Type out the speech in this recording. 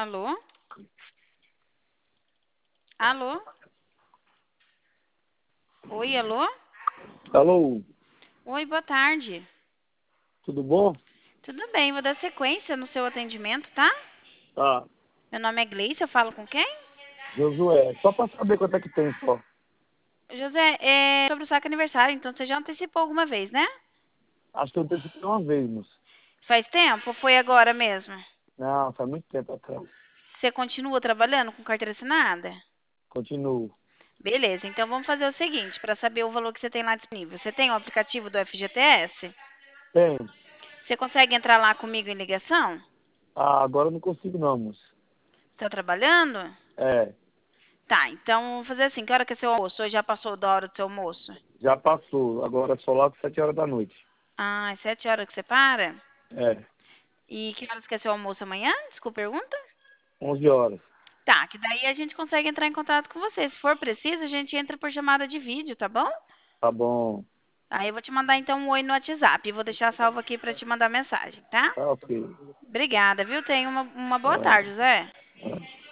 Alô? Alô? Oi, alô? Alô, Oi, boa tarde. tudo bom? Tudo bem, vou dar sequência no seu atendimento, tá? Tá, Meu nome é Gleice, eu falo com quem? Josué, só pra saber quanto é que tem só. José, é sobre o seu aniversário, então você já antecipou alguma vez, né? Acho que eu antecipei uma vez, moço. Faz tempo ou foi agora mesmo? Não, faz muito tempo atrás. Você continua trabalhando com carteira assinada? Continuo. Beleza, então vamos fazer o seguinte, para saber o valor que você tem lá disponível. Você tem o aplicativo do FGTS? Tem. Você consegue entrar lá comigo em ligação? Ah, agora eu não consigo não, moço. Está trabalhando? É, Tá, então vamos fazer assim, que hora que é seu almoço? Hoje já passou da hora do seu almoço? já passou. Agora é só lá às 7 horas da noite. Ah, às 7 horas que você para? É, E que horas que é seu almoço amanhã? Desculpa a pergunta. 11 horas. Tá, que daí a gente consegue entrar em contato com você. Se for preciso, a gente entra por chamada de vídeo, tá bom? Tá bom. Aí eu vou te mandar então um oi no WhatsApp. Vou deixar salvo aqui pra te mandar mensagem, tá? Tá ok. Obrigada, viu? Tenha uma boa É, tarde, Zé. é.